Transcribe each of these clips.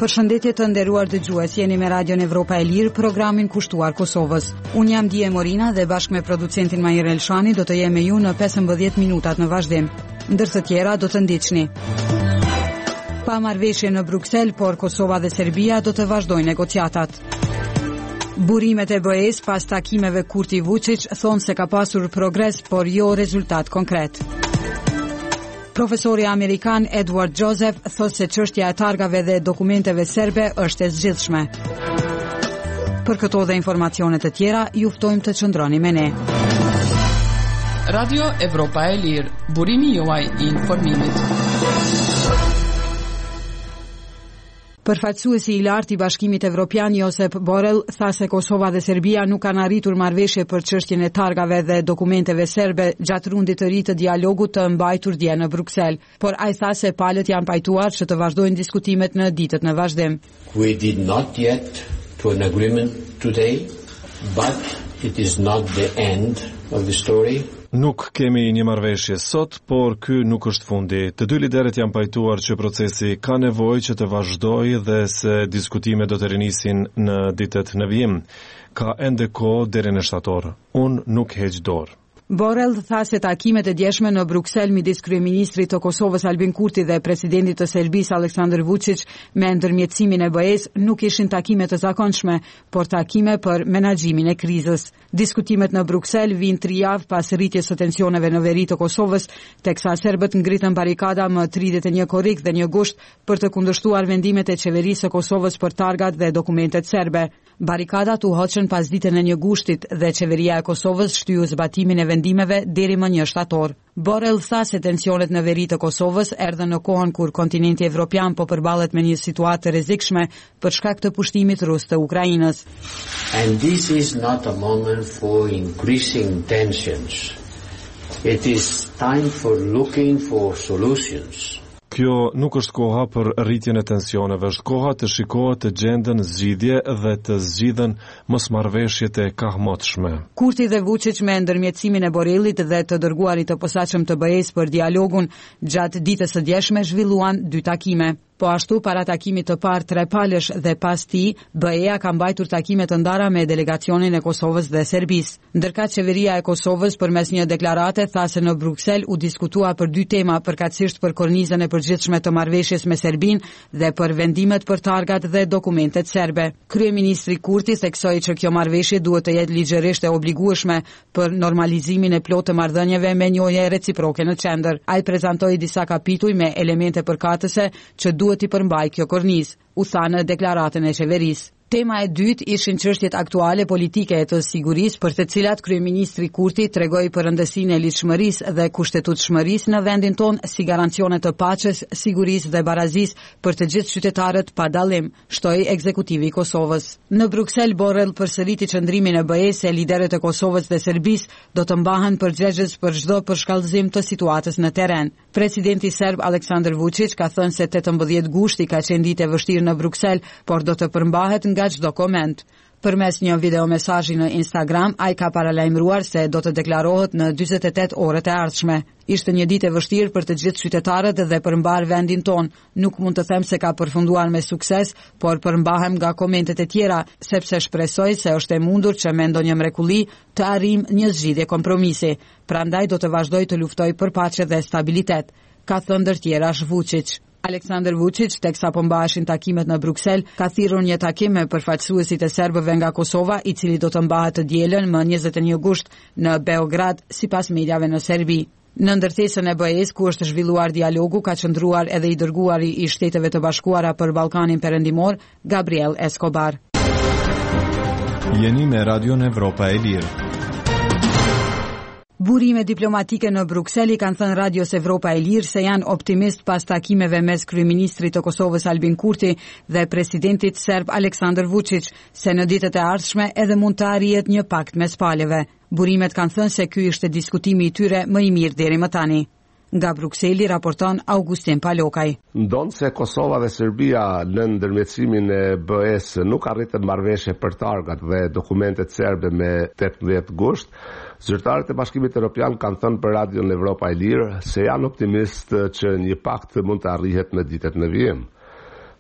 Përshëndetje të nderuar dëgjues, jeni me Radion Evropa e Lirë, programin kushtuar Kosovës. Unë jam Dije Morina dhe bashkë me producentin Majir Elshani do të jem me ju në 15 minutat në vazhdim. Ndër të tjera do të ndiqni. Pa marrëveshje në Bruksel, por Kosova dhe Serbia do të vazhdojnë negociatat. Burimet e BE-s pas takimeve Kurti-Vučić thonë se ka pasur progres, por jo rezultat konkret. Profesori amerikan Edward Joseph thotë se çështja e targave dhe dokumenteve serbe është e zgjidhshme. Për këto dhe informacione të tjera, ju ftojmë të qëndroni me ne. Radio Evropa e Lirë, burimi juaj i informimit. Përfaqësuesi i lartë i Bashkimit Evropian Josep Borrell tha se Kosova dhe Serbia nuk kanë arritur marrëveshje për çështjen e targave dhe dokumenteve serbe gjatë rundit të ri të dialogut të mbajtur dje në Bruksel, por ai tha se palët janë pajtuar që të vazhdojnë diskutimet në ditët në vazhdim. We did not yet to an agreement today, but it is not the end of the story. Nuk kemi një marrëveshje sot, por ky nuk është fundi. Të dy liderët janë pajtuar që procesi ka nevojë që të vazhdojë dhe se diskutimet do të rinisin në ditët në vijim. Ka ende kohë deri në shtator. Unë nuk heq dorë. Borrell tha se takimet e djeshme në Bruksel midis kryeministrit të Kosovës Albin Kurti dhe presidentit të Serbisë Aleksandar Vučić me ndërmjetësimin e BE-s nuk ishin takime të zakonshme, por takime për menaxhimin e krizës. Diskutimet në Bruksel vijnë 3 javë pas rritjes së tensioneve në veri të Kosovës, teksa serbët ngritën barikada më 31 korrik dhe 1 gusht për të kundërshtuar vendimet e qeverisë së Kosovës për targat dhe dokumentet serbe. Barikadat u hoqën pas ditën e 1 gushtit dhe qeveria e Kosovës shtyu zbatimin e vendimeve deri më 1 shtator. Borrell tha se tensionet në veri të Kosovës erdhën në kohën kur kontinenti evropian po përballet me një situatë të rrezikshme për shkak të pushtimit rus të Ukrainës. And this is not a moment for increasing tensions. It is time for looking for solutions. Kjo nuk është koha për rritjen e tensioneve, është koha të shikohet të gjendën zgjidhje dhe të zgjidhen mosmarrëveshjet e kahmotshme. Kurti dhe Vučić me ndërmjetësimin e Borrellit dhe të dërguarit të posaçëm të BE-s për dialogun gjatë ditës së djeshme zhvilluan 2 takime. Po ashtu, para takimit të parë 3 palësh dhe pas tij, BE-ja ka mbajtur takime të ndara me delegacionin e Kosovës dhe Serbisë. Ndërkëtë qeveria e Kosovës përmes një deklarate tha se në Bruksel u diskutua për 2 tema, përkatësisht për kornizën e përgjithshme të marrëveshjes me Serbinë dhe për vendimet për targat dhe dokumentet serbe. Kryeministri Kurti theksoi që kjo marrëveshje duhet të jetë ligjërisht e obligueshme për normalizimin e plotë të marrëdhënieve me njohje reciproke në qendër. Ai prezantoi disa kapituj me elemente përkatëse që duhet i përmbaj kjo kornizë, u tha në deklaratën e qeverisë. Tema e dytë ishin çështjet aktuale politike e të sigurisë, për të cilat kryeministri Kurti tregoi për rëndësinë e lidhshmërisë dhe kushtetutshmërisë në vendin tonë si garancione të paqes, sigurisë dhe barazisë për të gjithë qytetarët pa dallim, shtoi ekzekutivi i Kosovës. Në Bruksel, Borrell përsëriti qëndrimin e BE-s se liderët e Kosovës dhe Serbisë do të mbahen përgjegjës për çdo përshkallëzim të situatës në terren. Presidenti serb Aleksandar Vučić ka thënë se 18 gushti ka qenë ditë e vështirë në Bruksel, por do të përmbahet nga çdo koment. Përmes një videomesazhi në Instagram, ai ka paralajmëruar se do të deklarohet në 48 orët e ardhshme. Ishte një ditë e vështirë për të gjithë qytetarët dhe përmbar vendin ton. Nuk mund të them se ka përfunduar me sukses, por përmbahem nga komentet e tjera, sepse shpresoj se është e mundur që me ndonjë mrekulli të arrijmë një zgjidhje kompromisi. Prandaj do të vazhdoj të luftoj për paqe dhe stabilitet, ka thënë ndër tjerash Vučić. Aleksandar Vučić, teksa po mbaheshin takimet në Bruksel, ka thirrur një takim me përfaqësuesit e serbëve nga Kosova, i cili do të mbahet të dielën më 21 gusht në Beograd, sipas mediave në Serbi. Në ndërtesën e BE-s, ku është zhvilluar dialogu, ka qëndruar edhe i dërguari i Shteteve të Bashkuara për Ballkanin Perëndimor, Gabriel Escobar. Jeni me Radion Evropa e Lirë. Burime diplomatike në Bruksel i kanë thënë Radios Evropa e Lirë se janë optimist pas takimeve mes kryeministrit të Kosovës Albin Kurti dhe presidentit serb Aleksandar Vučić se në ditët e ardhshme edhe mund të arrihet një pakt mes palëve. Burimet kanë thënë se ky ishte diskutimi i tyre më i mirë deri më tani. Nga Brukseli raporton Augustin Palokaj. Ndonë se Kosova dhe Serbia në ndërmjetësimin e BE-s nuk arritën marrëveshje për targat dhe dokumentet serbe me 18 gusht, zyrtarët e Bashkimit Evropian kanë thënë për Radion Evropa e Lirë se janë optimist që një pakt mund të arrihet në ditët në vijim.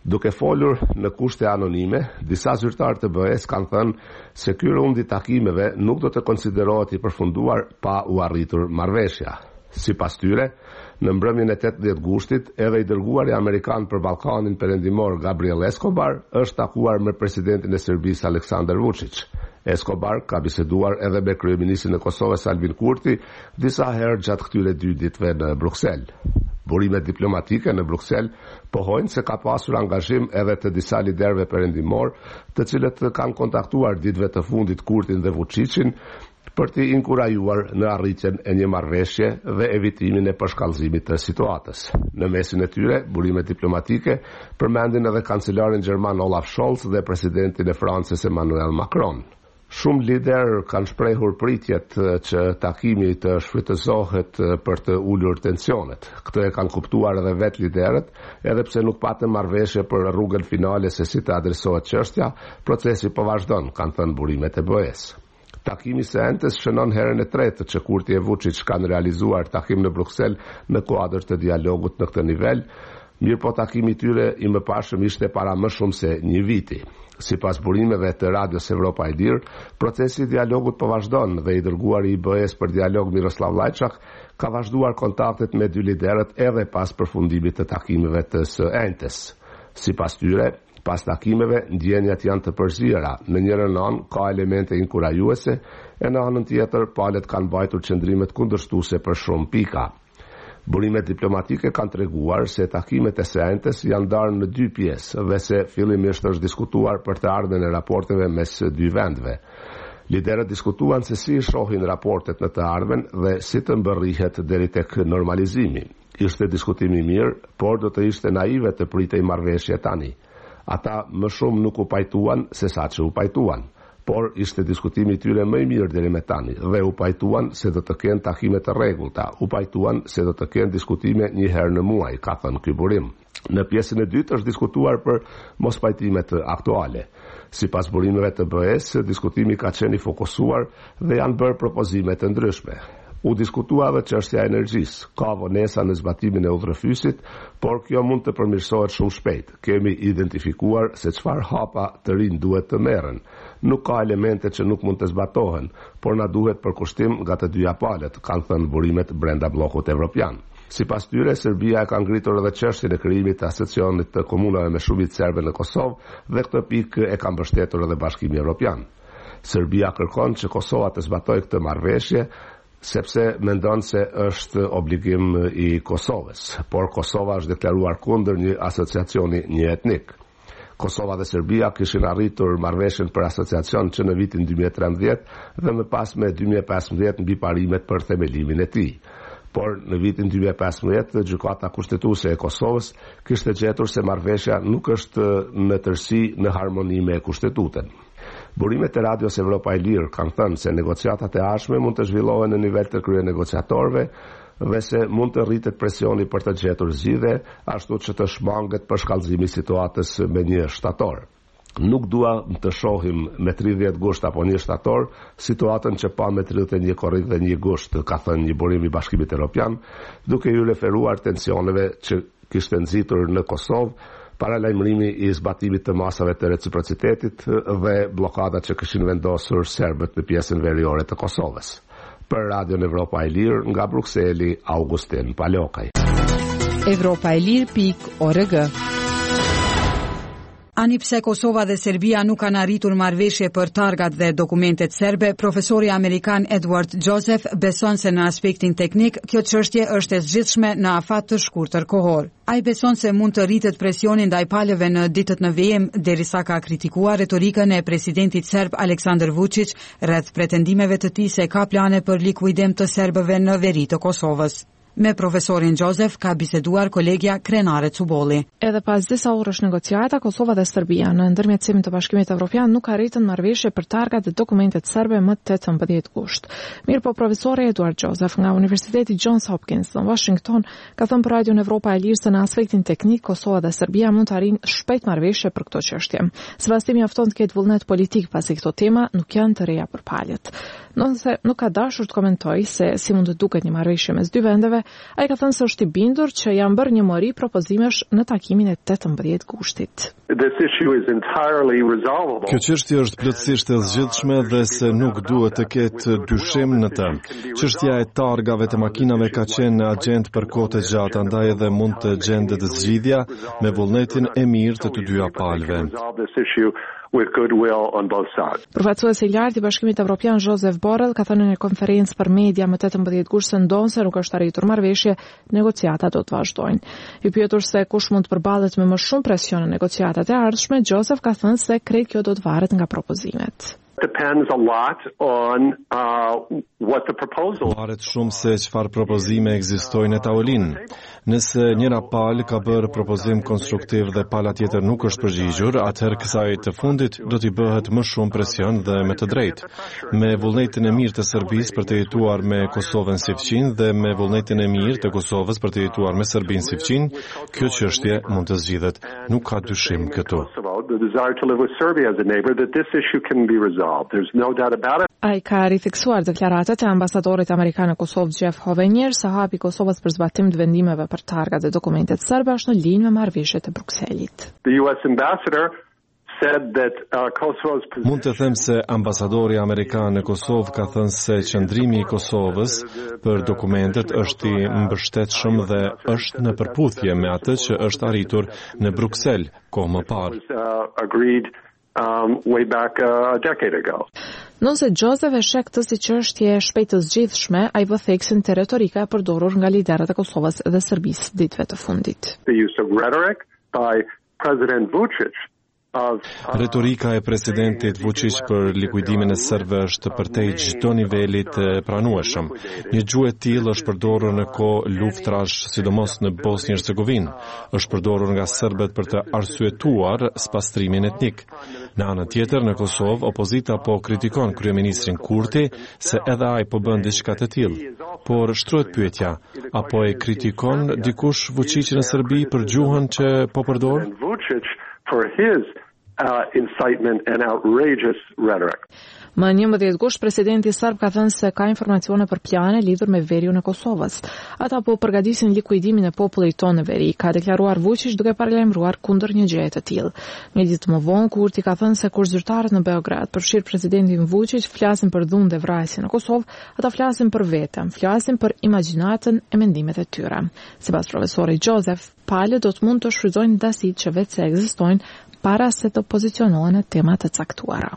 Duke folur në kushte anonime, disa zyrtarë të BE-s kanë thënë se ky rund i takimeve nuk do të konsiderohet i përfunduar pa u arritur marrëveshja. Sipas tyre, në mbrëmjen e 18 gushtit, edhe i dërguari amerikan për Ballkanin Perëndimor Gabriel Escobar është takuar me presidentin e Serbisë Aleksandar Vučić. Escobar ka biseduar edhe me kryeministrin e Kosovës Albin Kurti disa herë gjatë këtyre 2 ditëve në Bruksel. Burimet diplomatike në Bruksel pohojnë se ka pasur angazhim edhe të disa liderëve perëndimor, të cilët kanë kontaktuar ditëve të fundit Kurtin dhe Vučićin për t'i inkurajuar në arritjen e një marrëveshje dhe evitimin e përshkallëzimit të situatës. Në mesin e tyre, burimet diplomatike përmendin edhe kancelarin gjerman Olaf Scholz dhe presidentin e Francës Emmanuel Macron. Shumë lider kanë shprehur pritjet që takimi të shfrytëzohet për të ulur tensionet. Këtë e kanë kuptuar edhe vetë liderët, edhe pse nuk patën marrëveshje për rrugën finale se si të adresohet çështja, procesi po vazhdon, kanë thënë burimet e BE-s. Takimi së entes shënon herën e tretë që Kurti e Vučić kanë realizuar takim në Bruksel në kuadër të dialogut në këtë nivel, mirë po takimi tyre i mëparshëm ishte para më shumë se 1 viti. Sipas burimeve të Radios Evropa e Lirë, procesi i dialogut po vazhdon dhe i dërguari i BE-s për dialog Miroslav Lajçak ka vazhduar kontaktet me 2 liderët edhe pas përfundimit të takimeve të së entes. Sipas tyre, pas takimeve, ndjenjat janë të përzira. Në njërin anë ka elemente inkurajuese, e në anën tjetër palët kanë mbajtur qëndrimet kundërshtuese për shumë pika. Burimet diplomatike kanë treguar se takimet e së entes janë ndarë në 2 pjesë dhe se fillimisht është diskutuar për të ardhmen e raporteve mes 2 vendeve. Liderët diskutuan se si shohin raportet në të ardhmen dhe si të mbërrihet deri tek normalizimi. Ishte diskutimi i mirë, por do të ishte naive të pritej marrëveshje tani. Ata më shumë nuk u pajtuan se sa që u pajtuan, por ishte diskutimi i tyre më i mirë deri më tani dhe u pajtuan se do të kenë takime të rregullta, u pajtuan se do të kenë diskutime 1 herë në muaj, ka thënë ky burim. Në pjesën e dytë është diskutuar për mospajtimet aktuale. Sipas burimeve të BE-s, diskutimi ka qenë i fokusuar dhe janë bërë propozime të ndryshme. U diskutua edhe çështja e energjisë. Ka vonesa në zbatimin e udhërfysit, por kjo mund të përmirësohet shumë shpejt. Kemi identifikuar se çfarë hapa të rinj duhet të merren. Nuk ka elemente që nuk mund të zbatohen, por na duhet përkushtim nga të 2 palët, kanë thënë burimet brenda bllokut evropian. Sipas tyre, Serbia ka ngritur edhe çështjen e krijimit të asociacionit të komunave me shumicë serbe në Kosovë dhe këtë pikë e ka mbështetur edhe Bashkimi Evropian. Serbia kërkon që Kosova të zbatojë këtë marrëveshje, sepse mendon se është obligim i Kosovës, por Kosova është deklaruar kundër një asociacioni një etnik. Kosova dhe Serbia kishin arritur marrëveshjen për asociacion që në vitin 2013 dhe më pas me 2015 mbi parimet për themelimin e tij. Por në vitin 2015 gjykata kushtetuese e Kosovës kishte gjetur se marrëveshja nuk është në tërësi në harmoni me kushtetutën. Burimet e Radios Evropa e Lirë kanë thënë se negociatat e ardhshme mund të zhvillohen në nivel të kryenegociatorëve dhe se mund të rritet presioni për të gjetur zgjidhje, ashtu që të shmanget përshkallëzimi i situatës me 1 shtator. Nuk dua të shohim me 30 gusht apo 1 shtator situatën që pa me 31 korrik dhe 1 gusht, ka thënë një burim i Bashkimit Evropian, duke ju referuar tensioneve që kishte nxitur në Kosovë para lajmërimi i zbatimit të masave të reciprocitetit dhe blokadat që kishin vendosur serbët në pjesën veriore të Kosovës. Për Radion Evropa e Lirë, nga Brukseli, Augustin Palokaj. Evropaelir.org. Ani pse Kosova dhe Serbia nuk kanë arritur marrëveshje për targat dhe dokumentet serbe, profesori amerikan Edward Joseph beson se në aspektin teknik kjo çështje është e zgjidhshme në afat të shkurtër kohor. Ai beson se mund të rritet presioni ndaj palëve në ditët në vijim, derisa ka kritikuar retorikën e presidentit serb Aleksandar Vučić rreth pretendimeve të tij se ka plane për likuidim të serbëve në veri të Kosovës. Me profesorin Joseph ka biseduar kolegja Krenare Cubolli. Edhe pas disa orësh negociata, Kosova dhe Serbia në ndërmjetësimin të Bashkimit Evropian nuk arritën marrëveshje për targat dhe dokumentet serbe më 18 gusht. Mirë po profesori Edward Joseph nga Universiteti Johns Hopkins në Washington ka thënë për Radion Evropa e Lirë se në aspektin teknik Kosova dhe Serbia mund të arrijnë shpejt marrëveshje për këtë çështje. Sipas tij mjafton të ketë vullnet politik pasi këto tema nuk janë të reja për palët. Nëse nuk ka dashur të komentojë se si mund të duket një marrëveshje mes dy vendeve, ai ka thënë se është i bindur që janë bërë një mori propozimesh në takimin e 18 gushtit. Kjo çështje është plotësisht e zgjidhshme dhe se nuk duhet të ketë dyshim në të. Çështja e targave të makinave ka qenë në agjendë për kohë të gjatë, andaj edhe mund të gjendet zgjidhja me vullnetin e mirë të të dyja palëve. Përfaqësuesi i lartë i Bashkimit Evropian Joseph Borrell ka thënë në konferencë për media më 18 gusht se ndonse nuk është arritur marrëveshje, negociatat do të vazhdojnë. I pyetur se kush mund të përballet me më shumë presion në negociatat e ardhshme, Joseph ka thënë se krejt kjo do të varet nga propozimet. Depends a lot on what the proposal. Varet shumë se çfarë propozime ekzistojnë në tavolinë. Nëse njëra palë ka bërë propozim konstruktiv dhe pala tjetër nuk është përgjigjur, atëherë kësaj të fundit do t'i bëhet më shumë presion dhe me të drejtë. Me vullnetin e mirë të Serbisë për të jetuar me Kosovën si fëqinë dhe me vullnetin e mirë të Kosovës për të jetuar me Serbinë si fëqinë, kjo çështje mund të zgjidhet. Nuk ka dyshim këtu. Ai ka rifiksuar deklaratat e ambasadorit amerikan në Kosovë Jeff Hovenier se hapi Kosovës për zbatim të vendimeve për targat dhe dokumentet serbe është në linjë me marrëveshjet e Brukselit. Mund të them se ambasadori amerikan në Kosovë ka thënë se qëndrimi i Kosovës për dokumentet është i mbështetshëm dhe është në përputhje me atë që është arritur në Bruksel kohë më parë. Way back a decade ago. Nëse Joseph e sheh këtë si çështje shpejt të zgjidhshme, ai vë theksin te retorika e përdorur nga liderët e Kosovës dhe Serbisë ditëve të fundit. The use of rhetoric by President Vučić. Retorika e presidentit Vučić për likuidimin e serbëve është përtej çdo niveli të pranueshëm. Një gjuhë e tillë është përdorur në kohë luftrash, sidomos në Bosnjë-Hercegovinë. Është përdorur nga serbët për të arsyetuar spastrimin etnik. Në anën tjetër, në Kosovë, opozita po kritikon kryeministrin Kurti se edhe ai po bën diçka të tillë. Por shtrohet pyetja, apo e kritikon dikush Vučićin në Serbi për gjuhën që po përdor? For his incitement and outrageous rhetoric. Më 11 gusht, presidenti serb ka thënë se ka informacione për plane lidhur me veriun e Kosovës. Ata po përgatisin likuidimin e popullit tonë në veri, ka deklaruar Vučić duke paralajmëruar kundër një gjëje të tillë. Një ditë më vonë, Kurti ka thënë se kur zyrtarët në Beograd përfshir presidentin Vučić flasin për dhunë dhe vrasje në Kosovë, ata flasin për veten, flasin për imagjinatën e mendimet e tyre. Sipas profesorit Joseph, palët do të mund të shfrytëzojnë dasitë që vetë ekzistojnë para se të pozicionohen në tema të caktuara.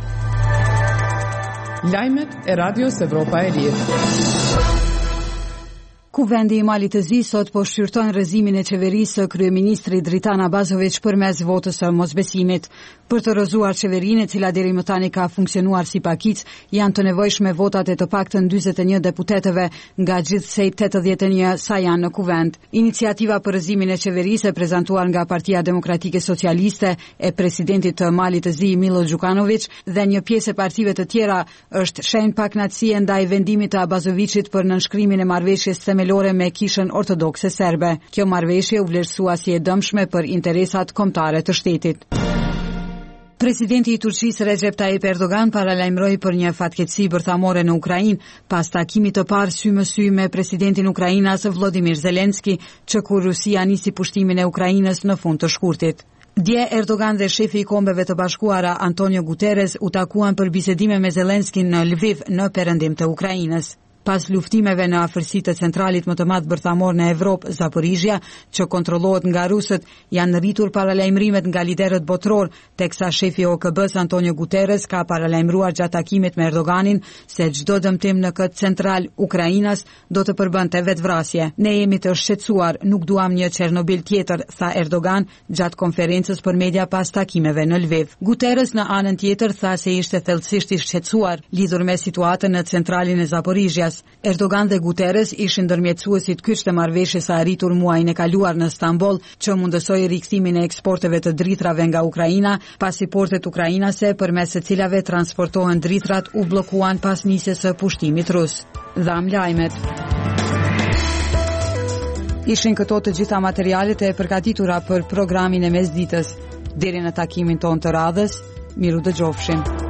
Lajmet e Radios Evropa e Lirë. Kuvendi i Malit të Zi sot po shqyrton rrëzimin e qeverisë së kryeministrit Dritan Abazović përmes votës së mosbesimit. Për të rrëzuar qeverinë, e cila deri më tani ka funksionuar si pakic, janë të nevojshme votat e të paktën 41 deputetëve nga gjithsej 81 sa janë në kuvend. Iniciativa për rrëzimin e qeverisë e prezantuar nga Partia Demokratike Socialiste e presidentit të Malit të Zi Milo Đukanović dhe një pjesë e partive të tjera është shenjë pakënaqësie ndaj vendimit të Abazovićit për nënshkrimin e marrëveshjes themelore me Kishën Ortodokse Serbe. Kjo marrëveshje u vlerësua si e dëmshme për interesat kombëtare të shtetit. Presidenti i Turqisë Recep Tayyip Erdogan paralajmëroi për një fatkeqësi bërthamore në Ukrainë pas takimit të parë sy më sy me presidentin e Ukrainës Volodymyr Zelenski, që kur Rusia nisi pushtimin e Ukrainës në fund të shkurtit. Dje Erdogan dhe shefi i Kombeve të Bashkuara Antonio Guterres u takuan për bisedime me Zelenskin në Lviv në perëndim të Ukrainës. Pas luftimeve në afërsi të centralit më të madh bërthamor në Evropë, Zaporizhia, që kontrollohet nga rusët, janë rritur paralajmërimet nga liderët botror, teksa shefi i OKB-s Antonio Guterres ka paralajmëruar gjatë takimit me Erdoganin se çdo dëmtim në këtë central Ukrainas do të përbënte vetvrasje. Ne jemi të shqetësuar, nuk duam një Çernobil tjetër, tha Erdogan gjatë konferencës për media pas takimeve në Lviv. Guterres në anën tjetër tha se ishte thellësisht i shqetësuar lidhur me situatën në centralin e Zaporizhias. Erdogan dhe Guterres ishin ndërmjetësuesit kyç të marrëveshjes së arritur muajin e kaluar në Stamboll, që mundësoi rikthimin e eksporteve të dritrave nga Ukraina, pasi portet ukrainase përmes së cilave transportohen dritrat u bllokuan pas nisjes së pushtimit rus. Dham lajmet. Ishin këto të gjitha materialet e përgatitura për programin e mesditës. Deri në takimin ton të radhës, miru dëgjofshim.